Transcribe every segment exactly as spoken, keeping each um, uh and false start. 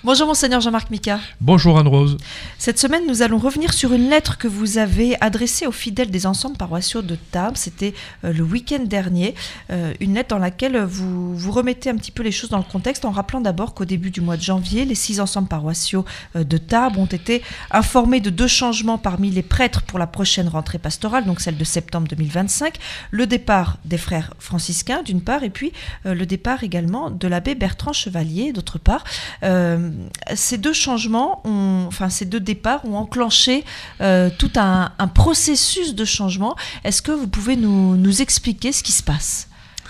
Bonjour Monseigneur Jean-Marc Mika. Bonjour Anne-Rose. Cette semaine, nous allons revenir sur une lettre que vous avez adressée aux fidèles des ensembles paroissiaux de Tarbes. C'était euh, le week-end dernier. Euh, une lettre dans laquelle vous, vous remettez un petit peu les choses dans le contexte en rappelant d'abord qu'au début du mois de janvier, les six ensembles paroissiaux euh, de Tarbes ont été informés de deux changements parmi les prêtres pour la prochaine rentrée pastorale, donc celle de septembre deux mille vingt-cinq. Le départ des frères franciscains d'une part et puis euh, le départ également de l'abbé Bertrand Chevalier d'autre part. Euh, ces deux changements, ont, enfin ces deux départs ont enclenché euh, tout un, un processus de changement. Est-ce que vous pouvez nous, nous expliquer ce qui se passe ?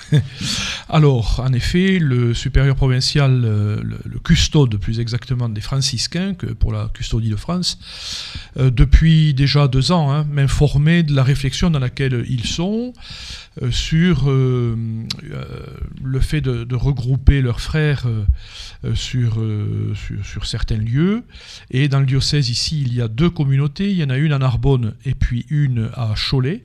Alors, en effet, le supérieur provincial, le, le custode plus exactement des franciscains, que pour la custodie de France, euh, depuis déjà deux ans, hein, m'informait de la réflexion dans laquelle ils sont euh, sur euh, euh, le fait de, de regrouper leurs frères euh, sur, euh, sur, sur certains lieux. Et dans le diocèse ici, il y a deux communautés. Il y en a une à Narbonne et puis une à Cholet.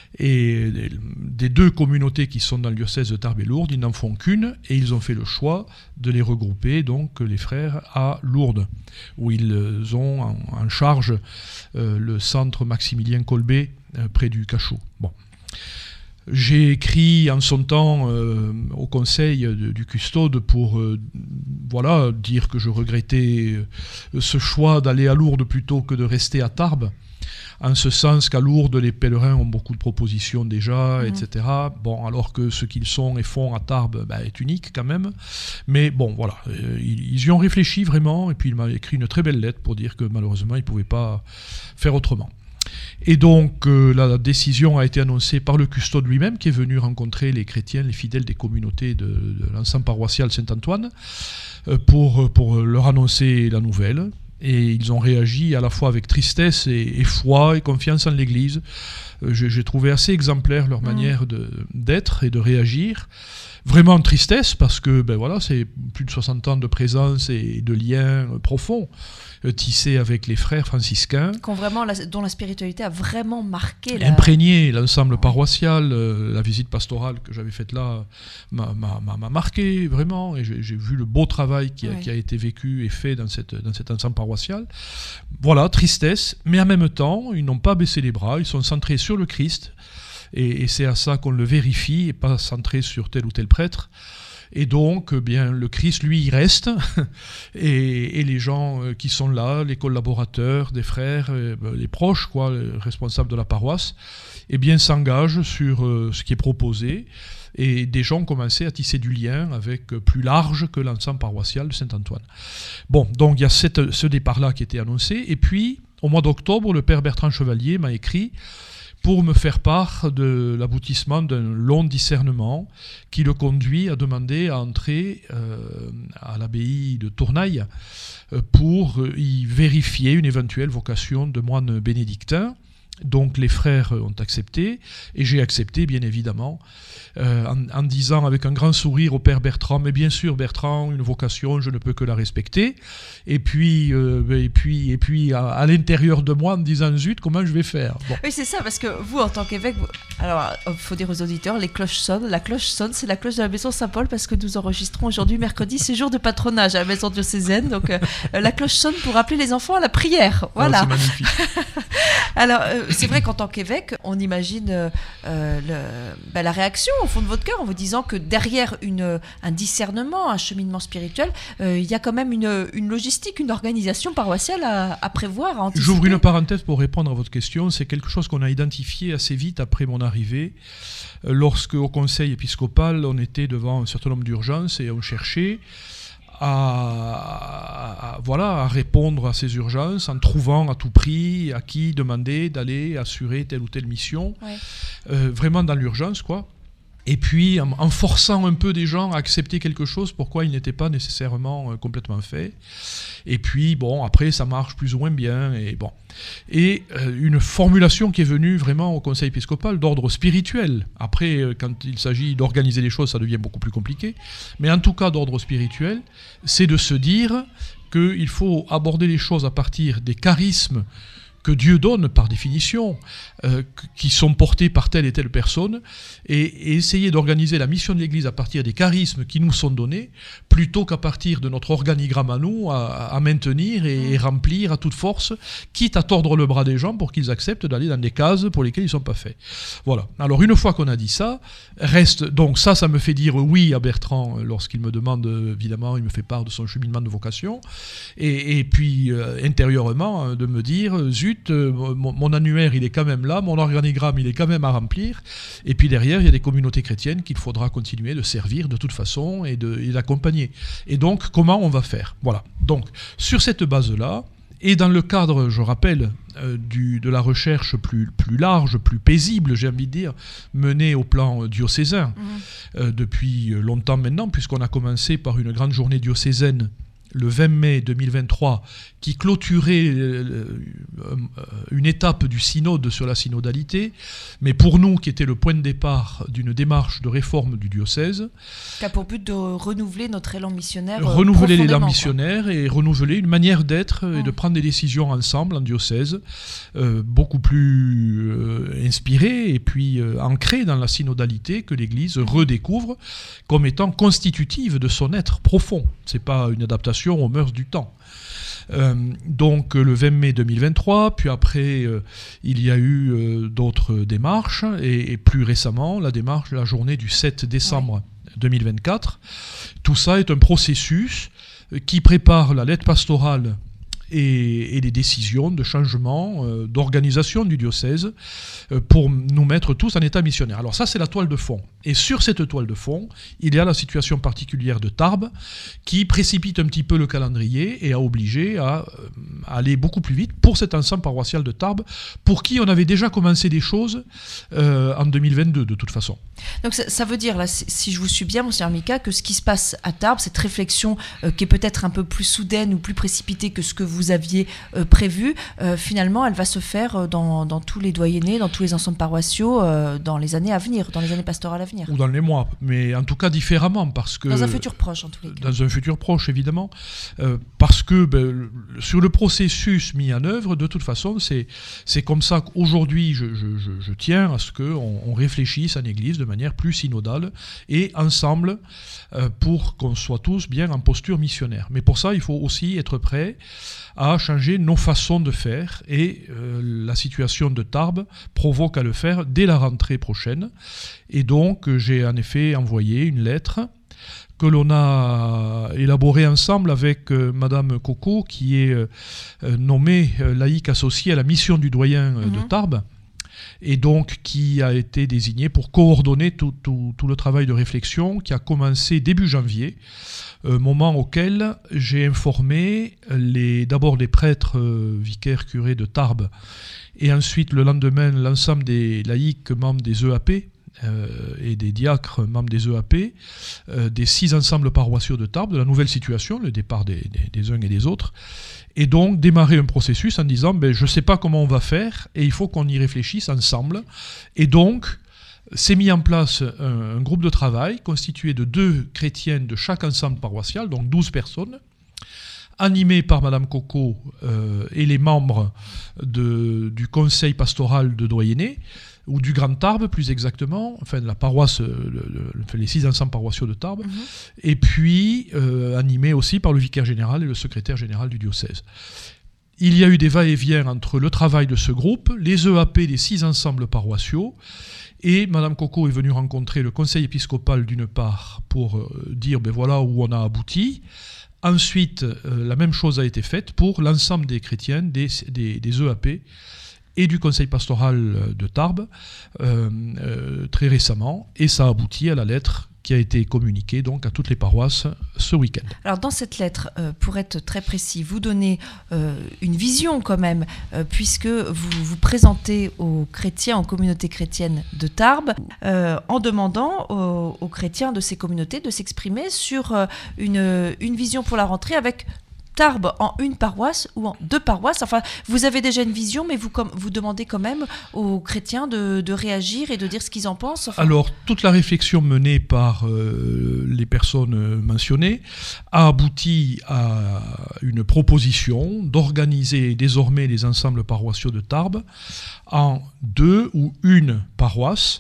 Et des deux communautés qui sont dans le diocèse de Tarbes et Lourdes, ils n'en font qu'une et ils ont fait le choix de les regrouper, donc les frères, à Lourdes, où ils ont en, en charge euh, le centre Maximilien Kolbe euh, près du Cachot. Bon. J'ai écrit en son temps euh, au conseil de, du custode pour euh, voilà, dire que je regrettais euh, ce choix d'aller à Lourdes plutôt que de rester à Tarbes. En ce sens qu'à Lourdes, les pèlerins ont beaucoup de propositions déjà, mmh. et cetera. Bon, alors que ce qu'ils sont et font à Tarbes bah, est unique quand même. Mais bon, voilà, euh, ils, ils y ont réfléchi vraiment, et puis il m'a écrit une très belle lettre pour dire que malheureusement, ils ne pouvaient pas faire autrement. Et donc, euh, la décision a été annoncée par le custode lui-même, qui est venu rencontrer les chrétiens, les fidèles des communautés de, de l'ensemble paroissial Saint-Antoine, euh, pour, pour leur annoncer la nouvelle. Et ils ont réagi à la fois avec tristesse et, et foi et confiance en l'Église. Euh, j'ai, j'ai trouvé assez exemplaire leur manière de, d'être et de réagir. Vraiment en tristesse parce que ben voilà, c'est plus de soixante ans de présence et de liens profonds euh, tissés avec les frères franciscains. Vraiment, la, dont la spiritualité a vraiment marqué. La... Imprégné l'ensemble paroissial. Euh, la visite pastorale que j'avais faite là m'a, m'a, m'a, m'a marqué vraiment. Et j'ai, j'ai vu le beau travail qui a, oui. qui a été vécu et fait dans, cette, dans cet ensemble paroissial. Voilà, tristesse. Mais en même temps, ils n'ont pas baissé les bras. Ils sont centrés sur le Christ. Et, et c'est à ça qu'on le vérifie et pas centré sur tel ou tel prêtre. Et donc, eh bien, le Christ, lui, il reste. et, et les gens euh, qui sont là, les collaborateurs des frères, euh, les proches, quoi, les responsables de la paroisse, eh bien, s'engagent sur euh, ce qui est proposé. Et des gens ont commencé à tisser du lien avec euh, plus large que l'ensemble paroissial de Saint-Antoine. Bon, donc il y a cette, ce départ-là qui était annoncé. Et puis, au mois d'octobre, le père Bertrand Chevalier m'a écrit pour me faire part de l'aboutissement d'un long discernement qui le conduit à demander à entrer euh, à l'abbaye de Tournaille euh, pour y vérifier une éventuelle vocation de moine bénédictin. Donc les frères ont accepté, et j'ai accepté bien évidemment, euh, en, en disant avec un grand sourire au père Bertrand, mais bien sûr Bertrand, une vocation, je ne peux que la respecter, et puis, euh, et puis, et puis à, à l'intérieur de moi en me disant zut, comment je vais faire bon. Oui c'est ça, parce que vous en tant qu'évêque, vous... alors il faut dire aux auditeurs, les cloches sonnent, la cloche sonne, c'est la cloche de la maison Saint-Paul, parce que nous enregistrons aujourd'hui mercredi, c'est jour de patronage à la maison diocésaine, donc euh, la cloche sonne pour appeler les enfants à la prière, voilà. Oh, c'est magnifique. Alors, euh, c'est vrai qu'en tant qu'évêque, on imagine euh, le, bah, la réaction au fond de votre cœur en vous disant que derrière une, un discernement, un cheminement spirituel, euh, il y a quand même une, une logistique, une organisation paroissiale à, à prévoir, à anticiper. J'ouvre une parenthèse pour répondre à votre question. C'est quelque chose qu'on a identifié assez vite après mon arrivée. Lorsque, au conseil épiscopal, on était devant un certain nombre d'urgences et on cherchait À, à, voilà, à répondre à ces urgences en trouvant à tout prix à qui demander d'aller assurer telle ou telle mission, ouais. euh, vraiment dans l'urgence, quoi. Et puis en, en forçant un peu des gens à accepter quelque chose pourquoi il n'était pas nécessairement euh, complètement fait. Et puis bon, après ça marche plus ou moins bien. Et bon, et euh, une formulation qui est venue vraiment au conseil épiscopal d'ordre spirituel. Après, euh, quand il s'agit d'organiser les choses, ça devient beaucoup plus compliqué. Mais en tout cas d'ordre spirituel, c'est de se dire qu'il faut aborder les choses à partir des charismes que Dieu donne par définition, euh, qui sont portés par telle et telle personne, et, et essayer d'organiser la mission de l'Église à partir des charismes qui nous sont donnés, plutôt qu'à partir de notre organigramme à nous, à, à maintenir et, et remplir à toute force, quitte à tordre le bras des gens pour qu'ils acceptent d'aller dans des cases pour lesquelles ils ne sont pas faits. Voilà. Alors une fois qu'on a dit ça, reste, donc ça, ça me fait dire oui à Bertrand lorsqu'il me demande, évidemment, il me fait part de son cheminement de vocation, et, et puis euh, intérieurement, de me dire, zut, euh, mon, mon annuaire, il est quand même là, mon organigramme, il est quand même à remplir, et puis derrière, il y a des communautés chrétiennes qu'il faudra continuer de servir de toute façon et, de, et d'accompagner. Et donc, comment on va faire? Voilà. Donc, sur cette base-là, et dans le cadre, je rappelle, euh, du, de la recherche plus, plus large, plus paisible, j'ai envie de dire, menée au plan diocésain, mmh. euh, depuis longtemps maintenant, puisqu'on a commencé par une grande journée diocésaine le vingt mai deux mille vingt-trois, qui clôturait euh, euh, une étape du synode sur la synodalité, mais pour nous, qui était le point de départ d'une démarche de réforme du diocèse. Qui a pour but de renouveler notre élan missionnaire. Euh, renouveler l'élan missionnaire quoi. Et renouveler une manière d'être et mmh. de prendre des décisions ensemble en diocèse, euh, beaucoup plus euh, inspirée et puis euh, ancrée dans la synodalité que l'Église redécouvre comme étant constitutive de son être profond. C'est pas une adaptation aux mœurs du temps. Euh, donc le vingt mai deux mille vingt-trois, puis après euh, il y a eu euh, d'autres démarches, et, et plus récemment la démarche de la journée du sept décembre ouais. deux mille vingt-quatre. Tout ça est un processus qui prépare la lettre pastorale et, et les décisions de changement euh, d'organisation du diocèse euh, pour nous mettre tous en état missionnaire. Alors ça, c'est la toile de fond. Et sur cette toile de fond, il y a la situation particulière de Tarbes qui précipite un petit peu le calendrier et a obligé à, euh, à aller beaucoup plus vite pour cet ensemble paroissial de Tarbes, pour qui on avait déjà commencé des choses euh, en deux mille vingt-deux de toute façon. Donc ça, ça veut dire, là, si je vous suis bien, Monseigneur Mika, que ce qui se passe à Tarbes, cette réflexion euh, qui est peut-être un peu plus soudaine ou plus précipitée que ce que vous aviez euh, prévu, euh, finalement, elle va se faire dans, dans tous les doyennés, dans tous les ensembles paroissiaux, euh, dans les années à venir, dans les années pastorales à venir. Ou dans les mois, mais en tout cas différemment, parce que... Dans un futur proche, en tous les cas. Dans un futur proche, évidemment, euh, parce que ben, sur le processus mis en œuvre, de toute façon, c'est, c'est comme ça qu'aujourd'hui, je, je, je, je tiens à ce qu'on on réfléchisse en Église de manière plus synodale et ensemble euh, pour qu'on soit tous bien en posture missionnaire. Mais pour ça, il faut aussi être prêt à changer nos façons de faire, et euh, la situation de Tarbes provoque à le faire dès la rentrée prochaine. Et donc, j'ai en effet envoyé une lettre que l'on a élaborée ensemble avec euh, Madame Coco, qui est euh, nommée euh, laïque associée à la mission du doyen euh, mm-hmm. de Tarbes, et donc qui a été désignée pour coordonner tout, tout, tout le travail de réflexion qui a commencé début janvier, euh, moment auquel j'ai informé les, d'abord les prêtres euh, vicaires curés de Tarbes, et ensuite le lendemain l'ensemble des laïcs membres des E A P, Euh, et des diacres membres des E A P, euh, des six ensembles paroissiaux de Tarbes, de la nouvelle situation, le départ des, des, des uns et des autres, et donc démarrer un processus en disant ben, je ne sais pas comment on va faire, et il faut qu'on y réfléchisse ensemble. Et donc, s'est mis en place un, un groupe de travail constitué de deux chrétiennes de chaque ensemble paroissial, donc douze personnes, animé par Madame Coco euh, et les membres de, du conseil pastoral de Doyenné, ou du Grand Tarbes plus exactement, enfin de la paroisse, le, le, les six ensembles paroissiaux de Tarbes, mmh. et puis euh, animé aussi par le vicaire général et le secrétaire général du diocèse. Il y a eu des va-et-vient entre le travail de ce groupe, les E A P des six ensembles paroissiaux, et Madame Coco est venue rencontrer le conseil épiscopal d'une part pour euh, dire ben voilà où on a abouti. Ensuite, euh, la même chose a été faite pour l'ensemble des chrétiens des, des, des E A P et du conseil pastoral de Tarbes euh, euh, très récemment, et ça aboutit à la lettre qui a été communiquée donc à toutes les paroisses ce week-end. Alors dans cette lettre, euh, pour être très précis, vous donnez euh, une vision quand même, euh, puisque vous vous présentez aux chrétiens, aux communautés chrétiennes de Tarbes, euh, en demandant aux, aux chrétiens de ces communautés de s'exprimer sur euh, une, une vision pour la rentrée avec Tarbes en une paroisse ou en deux paroisses? Enfin, vous avez déjà une vision, mais vous, comme, vous demandez quand même aux chrétiens de, de réagir et de dire ce qu'ils en pensent. Enfin... Alors, toute la réflexion menée par euh, les personnes mentionnées a abouti à une proposition d'organiser désormais les ensembles paroissiaux de Tarbes en deux ou une paroisse,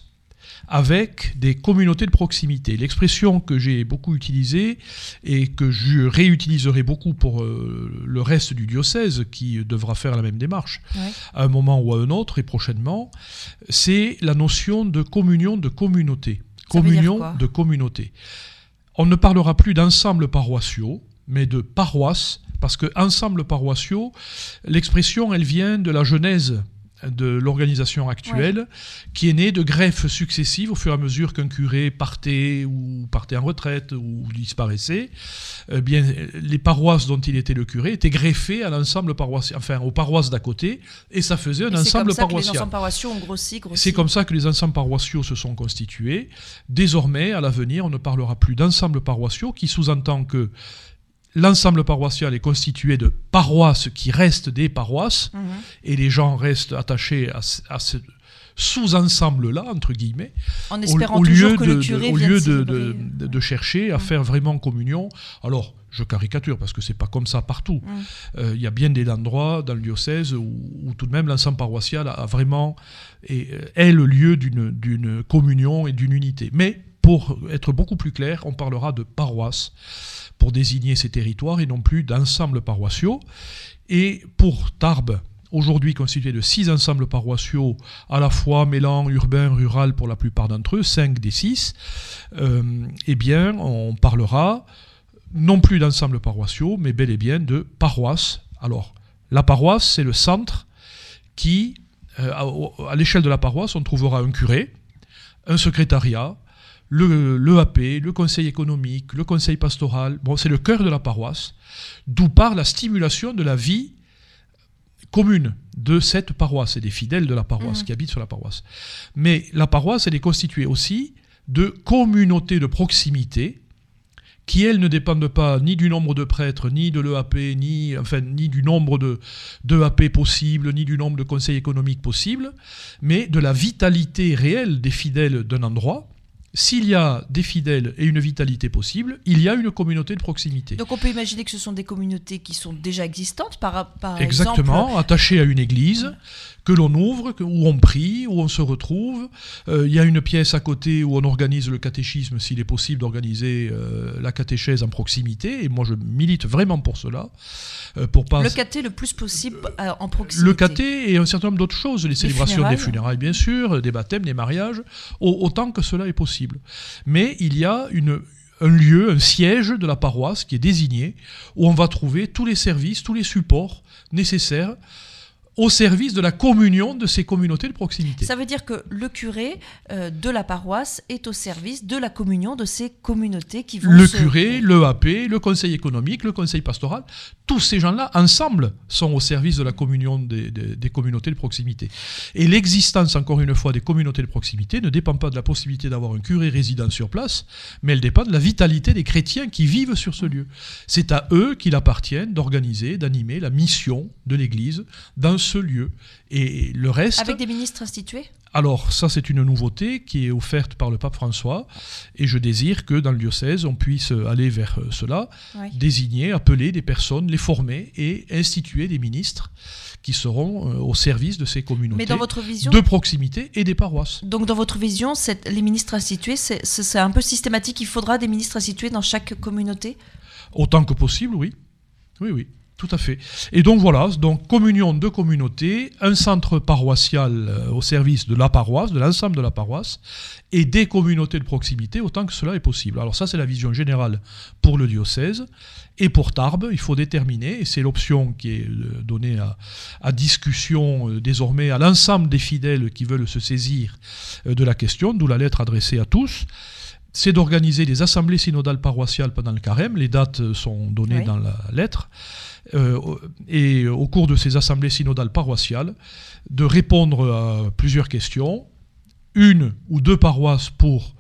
avec des communautés de proximité. L'expression que j'ai beaucoup utilisée et que je réutiliserai beaucoup pour euh, le reste du diocèse, qui devra faire la même démarche, ouais. à un moment ou à un autre et prochainement, c'est la notion de communion de communauté. Ça communion de communauté. On ne parlera plus d'ensembles paroissiaux, mais de paroisses, parce que ensembles paroissiaux, l'expression, elle vient de la Genèse de l'organisation actuelle, ouais. qui est née de greffes successives au fur et à mesure qu'un curé partait ou partait en retraite ou disparaissait. Eh bien, les paroisses dont il était le curé étaient greffées à l'ensemble paroissial, enfin aux paroisses d'à côté, et ça faisait un et ensemble paroissial. C'est comme ça paroissial. que les ensembles paroissiaux ont grossi, grossi. C'est comme ça que les ensembles paroissiaux se sont constitués. Désormais, à l'avenir, on ne parlera plus d'ensembles paroissiaux, qui sous-entend que l'ensemble paroissial est constitué de paroisses qui restent des paroisses, mmh. et les gens restent attachés à, à ce sous-ensemble-là, entre guillemets, en espérant au, au toujours lieu que de, le curé de, au vienne lieu de, de, de, de chercher à mmh. faire vraiment communion. Alors, je caricature, parce que c'est pas comme ça partout. Il mmh. euh, y a bien des endroits dans le diocèse où, où tout de même l'ensemble paroissial a vraiment est, est le lieu d'une, d'une communion et d'une unité. Mais, pour être beaucoup plus clair, on parlera de paroisses, pour désigner ces territoires et non plus d'ensembles paroissiaux. Et pour Tarbes, aujourd'hui constitué de six ensembles paroissiaux, à la fois mêlant urbain, rural pour la plupart d'entre eux, cinq des six, euh, eh bien, on parlera non plus d'ensembles paroissiaux, mais bel et bien de paroisses. Alors, la paroisse, c'est le centre qui, euh, à, à l'échelle de la paroisse, on trouvera un curé, un secrétariat, Le, l'E A P, le conseil économique, le conseil pastoral, bon, c'est le cœur de la paroisse, d'où part la stimulation de la vie commune de cette paroisse et des fidèles de la paroisse mmh. qui habitent sur la paroisse. Mais la paroisse, elle est constituée aussi de communautés de proximité qui, elles, ne dépendent pas ni du nombre de prêtres, ni de l'E A P, ni, enfin, ni du nombre de, d'E A P possibles, ni du nombre de conseils économiques possibles, mais de la vitalité réelle des fidèles d'un endroit. S'il y a des fidèles et une vitalité possible, il y a une communauté de proximité. Donc on peut imaginer que ce sont des communautés qui sont déjà existantes, par, par Exactement, exemple... attachées à une église, que l'on ouvre, que, où on prie, où on se retrouve. Euh, il y a une pièce à côté où on organise le catéchisme, s'il est possible d'organiser euh, la catéchèse en proximité, et moi je milite vraiment pour cela. Euh, pour pas... Le caté le plus possible euh, en proximité. Le caté et un certain nombre d'autres choses, les, les célébrations funérailles. des funérailles bien sûr, des baptêmes, des mariages, au, autant que cela est possible. Mais il y a une, un lieu, un siège de la paroisse qui est désigné, où on va trouver tous les services, tous les supports nécessaires au service de la communion de ces communautés de proximité. Ça veut dire que le curé euh, de la paroisse est au service de la communion de ces communautés qui vont Le se... curé, l'E A P, le conseil économique, le conseil pastoral, tous ces gens-là, ensemble, sont au service de la communion des, des, des communautés de proximité. Et l'existence, encore une fois, des communautés de proximité ne dépend pas de la possibilité d'avoir un curé résident sur place, mais elle dépend de la vitalité des chrétiens qui vivent sur ce lieu. C'est à eux qu'il appartient d'organiser, d'animer la mission de l'Église dans ce lieu. Et le reste... Avec des ministres institués ? Alors, ça, c'est une nouveauté qui est offerte par le pape François, et je désire que dans le diocèse, on puisse aller vers cela, oui. désigner, appeler des personnes, les former et instituer des ministres qui seront euh, au service de ces communautés. Mais dans votre vision, de proximité et des paroisses. Donc, dans votre vision, c'est, les ministres institués, c'est, c'est un peu systématique, il faudra des ministres institués dans chaque communauté ? Autant que possible, oui. Oui, oui. Tout à fait. Et donc voilà, donc communion de communautés, un centre paroissial euh, au service de la paroisse, de l'ensemble de la paroisse, et des communautés de proximité autant que cela est possible. Alors ça, c'est la vision générale pour le diocèse. Et pour Tarbes, il faut déterminer, et c'est l'option qui est donnée à, à discussion euh, désormais à l'ensemble des fidèles qui veulent se saisir euh, de la question, d'où la lettre adressée à tous, c'est d'organiser des assemblées synodales paroissiales pendant le carême. Les dates sont données oui. dans la lettre. Euh, et au cours de ces assemblées synodales paroissiales, de répondre à plusieurs questions, une ou deux paroisses pour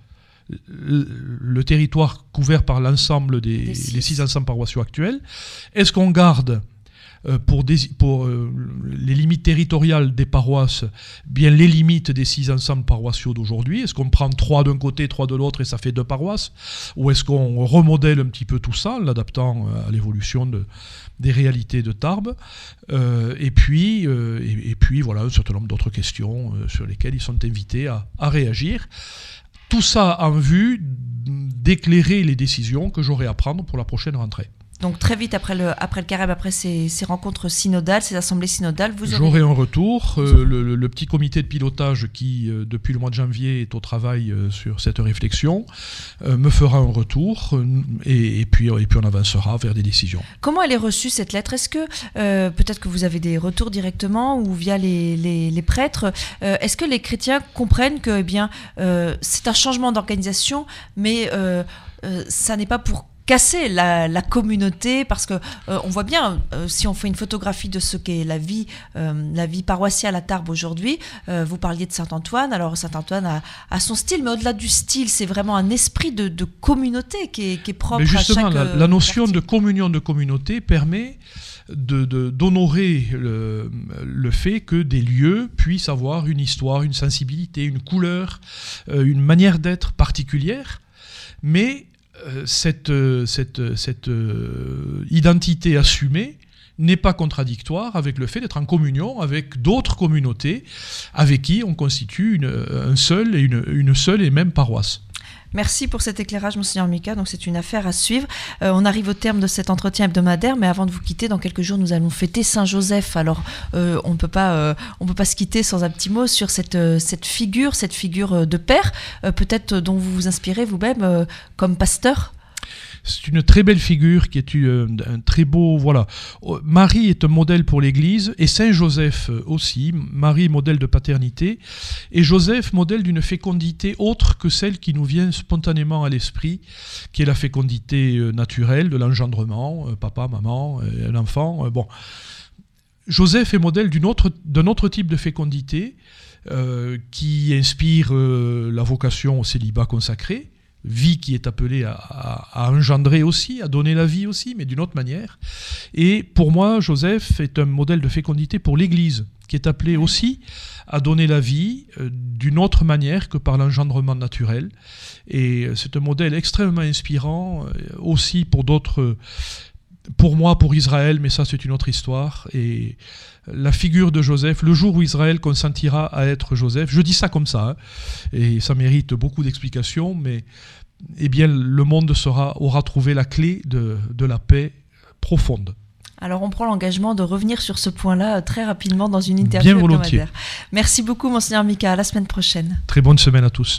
le, le territoire couvert par l'ensemble des, des six. les six ensembles paroissiaux actuels? Est-ce qu'on garde euh, pour, des, pour euh, les limites territoriales des paroisses bien les limites des six ensembles paroissiaux d'aujourd'hui? Est-ce qu'on prend trois d'un côté, trois de l'autre et ça fait deux paroisses? Ou est-ce qu'on remodèle un petit peu tout ça en l'adaptant à l'évolution de, des réalités de Tarbes? euh, et, puis, euh, et, et puis voilà un certain nombre d'autres questions euh, sur lesquelles ils sont invités à, à réagir. Tout ça en vue d'éclairer les décisions que j'aurai à prendre pour la prochaine rentrée. Donc très vite après le, après le carême, après ces, ces rencontres synodales, ces assemblées synodales, vous aurez... J'aurai un retour. Euh, le, le, le petit comité de pilotage qui, euh, depuis le mois de janvier, est au travail euh, sur cette réflexion, euh, me fera un retour euh, et, et, puis, et puis on avancera vers des décisions. Comment elle est reçue cette lettre? Est-ce que, euh, peut-être que vous avez des retours directement ou via les, les, les prêtres, euh, est-ce que les chrétiens comprennent que eh bien, euh, c'est un changement d'organisation, mais euh, euh, ça n'est pas pour casser la, la communauté, parce que euh, on voit bien, euh, si on fait une photographie de ce qu'est la vie, euh, la vie paroissiale à Tarbes aujourd'hui, euh, vous parliez de Saint-Antoine, alors Saint-Antoine a, a son style, mais au-delà du style, c'est vraiment un esprit de, de communauté qui est, qui est propre mais justement, à chaque la, la notion quartier. de communion de communauté permet de, de, d'honorer le, le fait que des lieux puissent avoir une histoire, une sensibilité, une couleur, euh, une manière d'être particulière, mais Cette, cette, cette euh, identité assumée n'est pas contradictoire avec le fait d'être en communion avec d'autres communautés avec qui on constitue une, un seul et une, une seule et même paroisse. Merci pour cet éclairage, Monseigneur Mika. Donc c'est une affaire à suivre. Euh, on arrive au terme de cet entretien hebdomadaire, mais avant de vous quitter, dans quelques jours, nous allons fêter Saint-Joseph. Alors euh, on ne peut pas, euh, on peut pas se quitter sans un petit mot sur cette, euh, cette figure, cette figure de père, euh, peut-être dont vous vous inspirez vous-même euh, comme pasteur. C'est une très belle figure qui est une, un très beau... Voilà. Marie est un modèle pour l'Église et Saint Joseph aussi. Marie, modèle de paternité, et Joseph, modèle d'une fécondité autre que celle qui nous vient spontanément à l'esprit, qui est la fécondité naturelle de l'engendrement, papa, maman, un enfant. Bon. Joseph est modèle d'une autre, d'un autre type de fécondité euh, qui inspire euh, la vocation au célibat consacré, vie qui est appelée à, à, à engendrer aussi, à donner la vie aussi, mais d'une autre manière. Et pour moi, Joseph est un modèle de fécondité pour l'Église, qui est appelée aussi à donner la vie euh, d'une autre manière que par l'engendrement naturel. Et c'est un modèle extrêmement inspirant euh, aussi pour d'autres, pour moi, pour Israël, mais ça c'est une autre histoire. Et la figure de Joseph, le jour où Israël consentira à être Joseph, je dis ça comme ça, hein, et ça mérite beaucoup d'explications, mais eh bien, le monde sera, aura trouvé la clé de, de la paix profonde. Alors on prend l'engagement de revenir sur ce point-là très rapidement dans une interview Bien volontiers. hebdomadaire. Merci beaucoup, Monseigneur Mika, à la semaine prochaine. Très bonne semaine à tous.